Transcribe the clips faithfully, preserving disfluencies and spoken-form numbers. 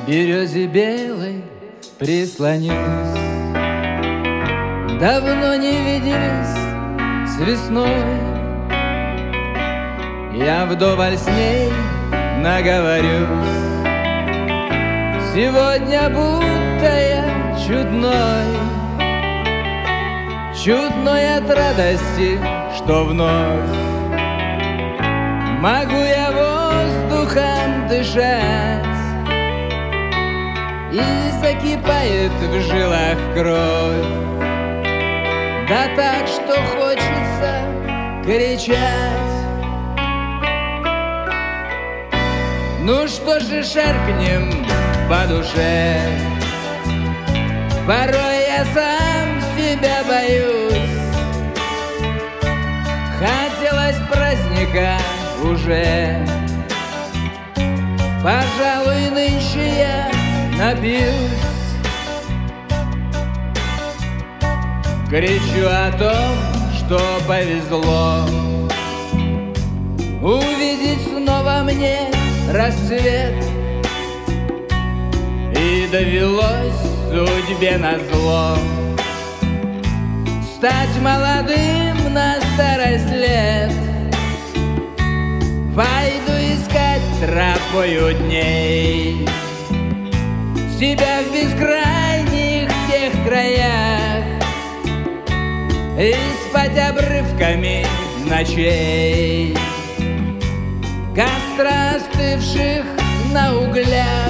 березе белой прислонюсь. Давно не виделись с весной, я вдоволь с ней наговорюсь. Сегодня будто я чудной, чудной от радости, что вновь могу я воздухом дышать, и закипает в жилах кровь, да так, что хочется кричать. Ну что же, шаркнем по душе, порой я сам себя боюсь. Хотелось праздника уже, пожалуй, нынче я напьюсь. Кричу о том, что повезло увидеть снова мне рассвет, и довелось судьбе назло стать молодым на старость лет. Пойду искать тропою дней себя в бескрайних тех краях и спать обрывками ночей, костра остывших на углях.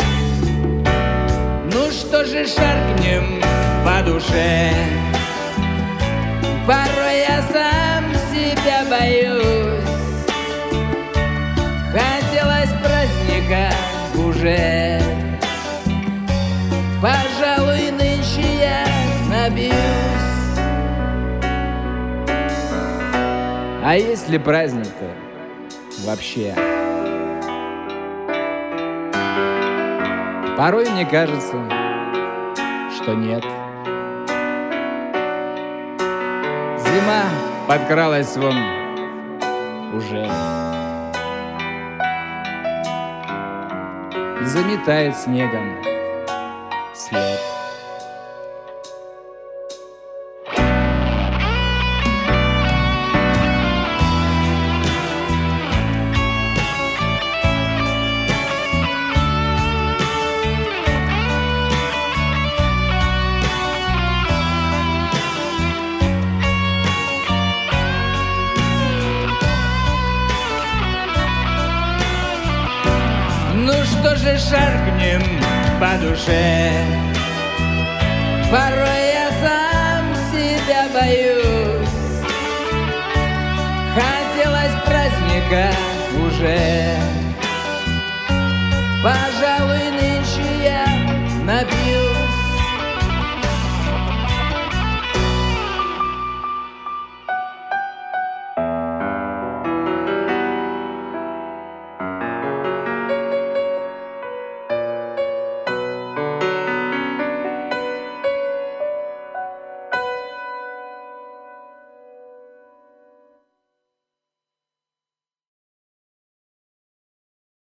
Ну что же, шаркнем по душе, порой я сам себя боюсь. Хотелось праздника уже, пожалуй, нынче я набьюсь. А если праздник-то вообще? Порой мне кажется, что нет. Зима подкралась вон уже и заметает снегом след. Ну что же, шаркнем по душе, порой я сам себя боюсь. Хотелось праздника уже, пожалуй,